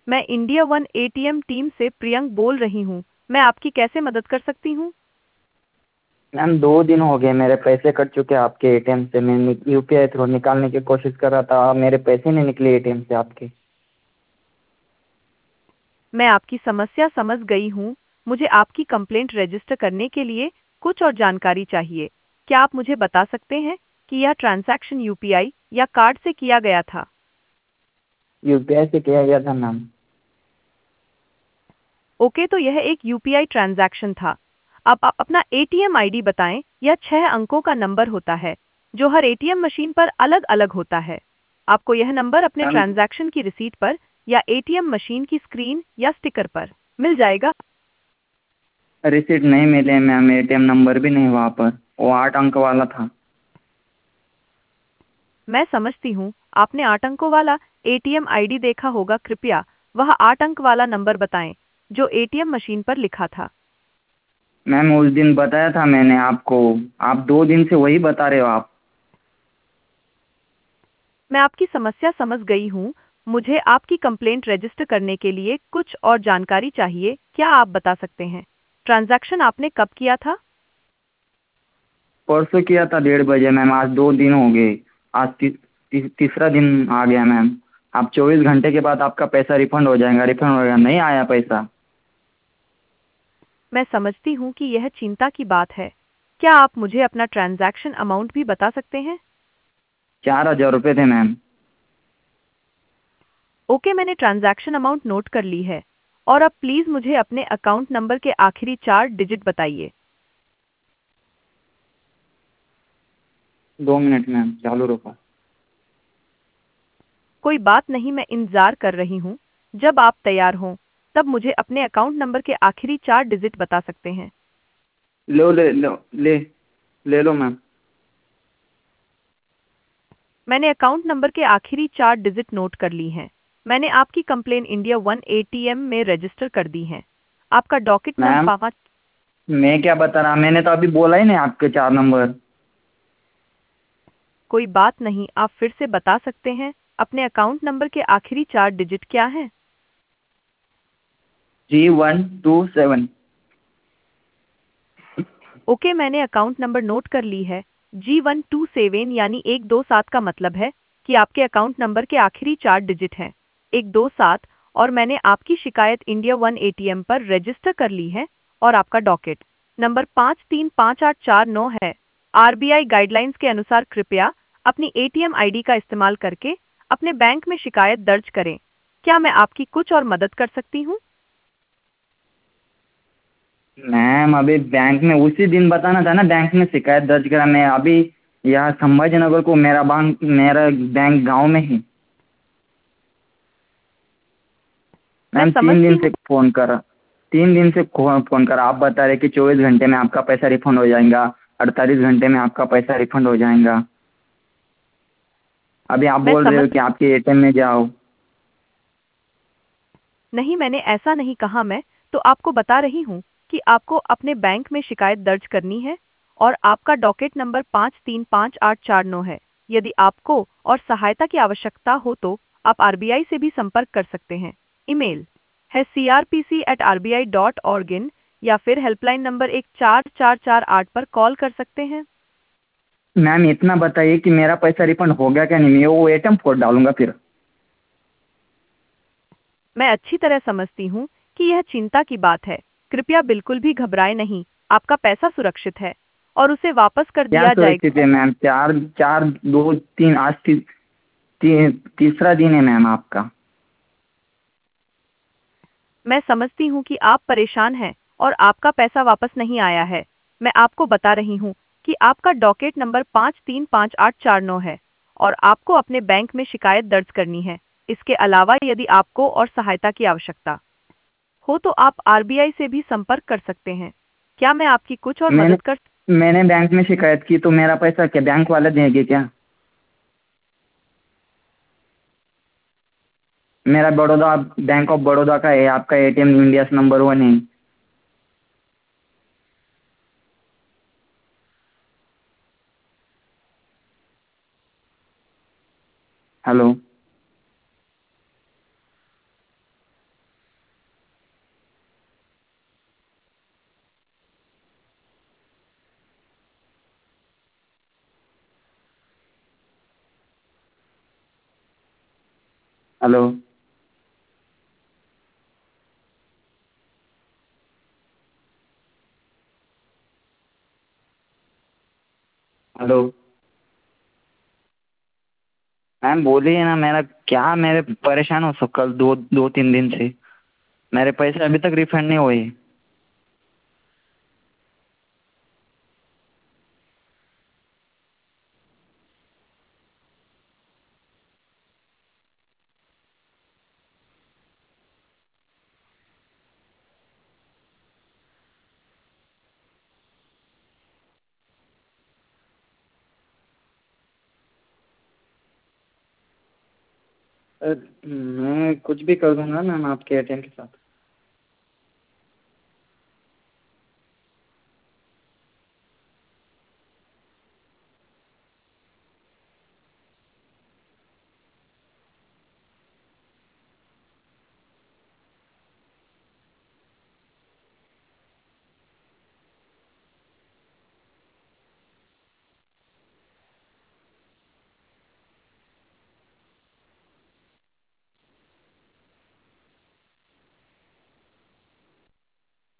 मैं India One ATM team से प्रियंक बोल रही हूँ। मैं आपकी कैसे मदद कर सकती हूँ? मैम 2 दिन हो गए, मेरे पैसे कट चुके हैं आपके एटीएम से। मैं यूपीआई थ्रू निकालने की कोशिश कर रहा था, मेरे पैसे नहीं निकले एटीएम से आपके। मैं आपकी समस्या समझ गई हूँ। मुझे आपकी कंप्लेंट रजिस्टर करने के लिए कुछ और जानकारी चाहिए। क्या आप मुझे बता सकते हैं कि यह ट्रांजैक्शन यूपीआई या कार्ड से किया गया था? यूपीआई से किया गया था मैम। ओके, तो यह एक यूपीआई ट्रांजैक्शन था। अब आप अपना एटीएम आईडी बताएं। यह 6 अंकों का नंबर होता है जो हर एटीएम मशीन पर अलग अलग होता है। आपको यह नंबर अपने मैम ट्रांजैक्शन की रिसीट पर या एटीएम मशीन की स्क्रीन या स्टिकर पर मिल जाएगा। रिसीट नहीं मिले मैम, एटीएम नंबर भी नहीं वहाँ पर, वो 8 अंक वाला था। मैं समझती हूँ, आपने 8 अंकों वाला एटीएम आईडी देखा होगा। कृपया वह 8 अंक वाला नंबर बताएं जो एटीएम मशीन पर लिखा था। मैम उस दिन बताया था मैंने आपको, आप 2 दिन से वही बता रहे हो आप। मैं आपकी समस्या समझ गई हूँ। मुझे आपकी कंप्लेंट रजिस्टर करने के लिए कुछ और जानकारी चाहिए। क्या आप बता सकते हैं ट्रांजैक्शन आपने कब किया था? परसों किया था 1:30 बजे मैम, आज 2 दिन हो गए। आज तीसरा दिन आ गया मैम। आप 24 घंटे के बाद आपका पैसा रिफंड हो जाएगा, रिफंड हो जाएगा, नहीं आया पैसा। मैं समझती हूँ कि यह चिंता की बात है। क्या आप मुझे अपना ट्रांजैक्शन अमाउंट भी बता सकते हैं? 4,000 रुपये थे मैम। ओके, मैंने ट्रांजैक्शन अमाउंट नोट कर ली है। और अब प्लीज़ मुझे अपने अकाउंट नंबर के आखिरी 4 डिजिट बताइए। 2 मिनट मैम, चालू रखो। कोई बात नहीं, मैं इंतज़ार कर रही हूँ। जब आप तैयार हों तब मुझे अपने अकाउंट नंबर के आखिरी 4 डिजिट बता सकते हैं। ले लो मैम। मैंने अकाउंट नंबर के आखिरी 4 डिजिट नोट कर ली हैं। मैंने आपकी कंप्लेन इंडिया वन एटीएम में रजिस्टर कर दी है। आपका डॉकेट नंबर मैम 5। मैं क्या बता रहा, मैंने तो अभी बोला ही नहीं आपके 4 नंबर। कोई बात नहीं, आप फिर से बता सकते हैं अपने अकाउंट नंबर के आखिरी 4 डिजिट क्या हैं? 3127। ओके, मैंने अकाउंट नंबर नोट कर ली है। G127 यानी 127 का मतलब है कि आपके अकाउंट नंबर के आखिरी 4 डिजिट हैं 127। और मैंने आपकी शिकायत इंडिया वन एटीएम पर रजिस्टर कर ली है। और आपका डॉकेट नंबर 535849 है। आरबीआई गाइडलाइंस के अनुसार कृपया अपनी एटीएम आईडी का इस्तेमाल करके अपने बैंक में शिकायत दर्ज करें। क्या मैं आपकी कुछ और मदद कर सकती हूँ? मैम अभी बैंक में उसी दिन बताना था ना, बैंक में शिकायत दर्ज करा। मैं अभी यहाँ संभाजी नगर को, मेरा बैंक गांव में ही। मैं मैम समझती हूँ। 3 दिन से फोन करा, आप बता रहे कि 24 घंटे में आपका पैसा रिफंड हो जाएगा, 48 घंटे में आपका पैसा रिफंड हो जाएगा। अभी आप मैं बोल रहे समझ हो कि आपके एटीएम में जाओ। नहीं, मैंने ऐसा नहीं कहा। मैं तो आपको बता रही हूँ कि आपको अपने बैंक में शिकायत दर्ज करनी है। और आपका डॉकेट नंबर 535849 है। यदि आपको और सहायता की आवश्यकता हो तो आप आरबीआई से भी संपर्क कर सकते हैं। ईमेल है crpc@rbi.org या फिर हेल्पलाइन नंबर 14448 पर कॉल कर सकते हैं। मैम इतना बताइए कि मेरा पैसा रिफंड हो गया क्या नहीं, मैं वो एटीएम फोड़ डालूंगा फिर। मैं अच्छी तरह समझती हूँ कि यह चिंता की बात है। कृपया बिल्कुल भी घबराएं नहीं। आपका पैसा सुरक्षित है और उसे वापस कर क्या दिया सुरक्षित जाएगा। है मैम? चार चार दो तीन आज तीसरा दिन है मैम आपका। मैं समझती हूँ कि आप परेशान हैं और आपका पैसा वापस नहीं आया है। मैं आपको बता रही हूँ कि आपका डॉकेट नंबर 535849 है और आपको अपने बैंक में शिकायत दर्ज करनी है। इसके अलावा यदि आपको और सहायता की आवश्यकता हो तो आप आरबीआई से भी संपर्क कर सकते हैं। क्या मैं आपकी कुछ और मैंने मदद कर? मैंने बैंक में शिकायत की तो मेरा पैसा क्या बैंक वाले देंगे क्या? मेरा बड़ौदा, बैंक ऑफ बड़ौदा का है, आपका एटीएम इंडिया नंबर 1 है। हेलो। हेलो। हेलो मैम बोलिए ना, मेरा क्या, मेरे परेशान हो सब कल दो दो तीन दिन से मेरे पैसे अभी तक रिफंड नहीं हुए। मैं कुछ भी कर दूंगा मैम आपके एटीएम के साथ।